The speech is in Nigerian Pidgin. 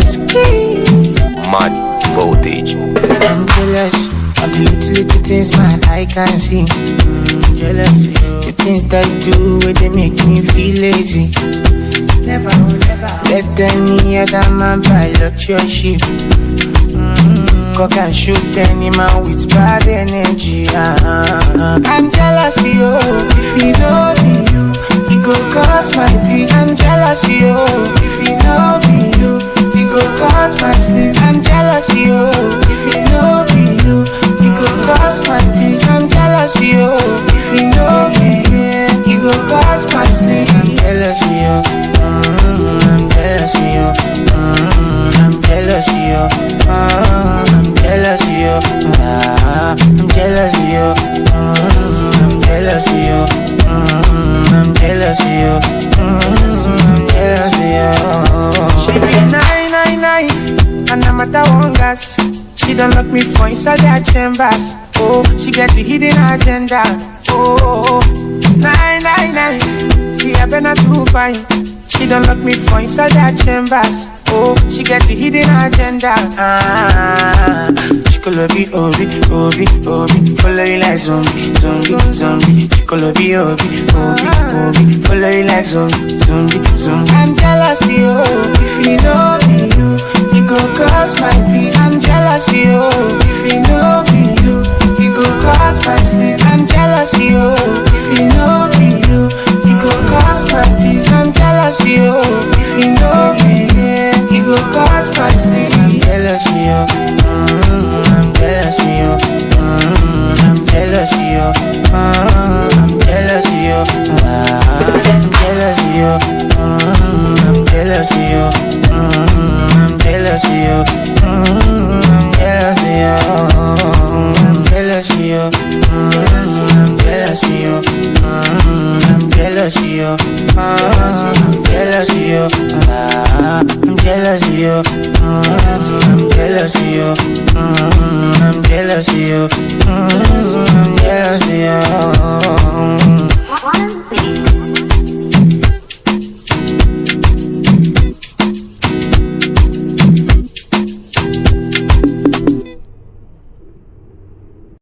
Mad voltage. I'm jealous of the little things my eye can see. Jealous of you. The things that you do where they make me feel lazy. Never let any other man pilot your ship. Cock and shoot any man with bad energy. I'm jealous of you. If you know me, you go cause my peace. I'm jealous of you. If you know me, you go cause my sleep. I'm jealous of you. If you know me, you go cause my peace. I'm jealous of you. If you know me, you go cause my sleep. I'm jealous of you. I'm jealous of you. I'm jealous of you. I'm jealous of you. I'm jealous of you. I'm jealous of you. I'm jealous of you. I'm jealous of you. She be 999, and I'm at the one gas. She done lock me for inside her chambers. Oh, she get the hidden agenda. Oh, 999. See, I better too fine. She done lock me for inside her chambers. Oh, she get the hidden agenda. She could be Obi. Follow you like zombie. She could be Obi. Follow you like zombie. I'm jealous of you. If you know me, you go cause my peace. I'm jealous of you. If you know me, you go cause my sleep. I'm jealous of you. If you know me, you go cause my peace. I'm jealous of you. If you know me, you go cause my sleep. I'm jealous of you. I'm jealous of you. I'm jealous of you. I'm jealous of you. I'm jealous of you. I'm jealous of you. I'm jealous of you. I'm jealous of you. I'm jealous of you. I'm jealous of you. I'm jealous of you. I'm jealous of you. I'm jealous of you. I'm jealous of you. I'm jealous of you. I'm jealous of you.